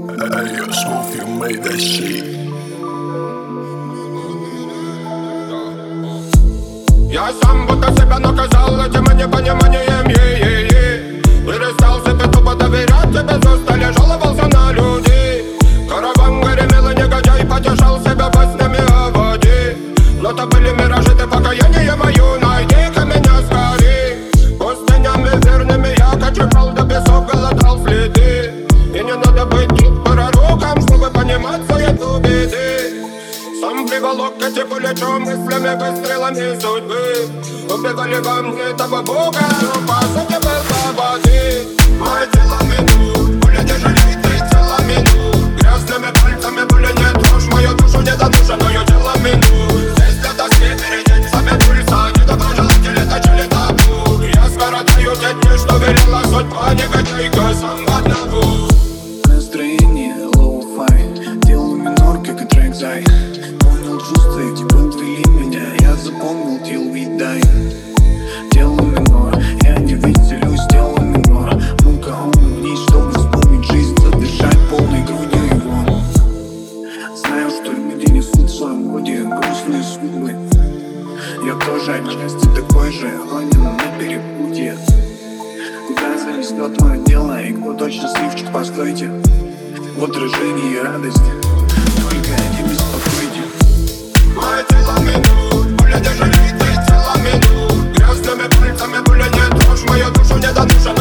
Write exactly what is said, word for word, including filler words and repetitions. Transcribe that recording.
Hey, yo, Smooth, you made that shit. Я сам будто себя наказал этим непониманием, е-е-е. Перестал себе тупо доверять, тебе застали, жаловался на людей. Караван гремел и негодяй потешал себя баснями о воде. Но то были миражи, ты покаяние мое, найди-ка меня скорей. Пустынями верными я кочевал до песок, голодал следы. И не надо быть тут пророком, чтобы понимать суету беды. Сам приволок эти пулечом, мыслями, выстрелами судьбы. Убивали во мне того бога, но по сути был свободы. Мое тело минут, пуля не жалеет, ты тело минут. Грязными пальцами пуля не трожь, мою душу не додушенную тело минут. Здесь для тоски передень сами пульса, недоброжелатели точили табу. Я скоротаю те дни, что велела судьба, негодяйка сам в одного. Настроение лоу-фай, делаю минор, как и трек Зай. Понял чувства, эти подвели меня, я запомнил till we die. Делаю минор, я не веселюсь, делаю минор. Ну-ка, он вниз, чтобы вспомнить жизнь, задышать полной грудью его. Знаю, что люди несут в своем ходе грустные судьбы. Я тоже отчасти такой же, гонен на перепутье. Куда занесет мое дело и кто точно сливчик, постойте. В отражении радость, только не беспокойте. Мое тело минут, пуля не жалеет, ты тело минут. Грязными пальцами пуля не трожь, мою душу не додушен.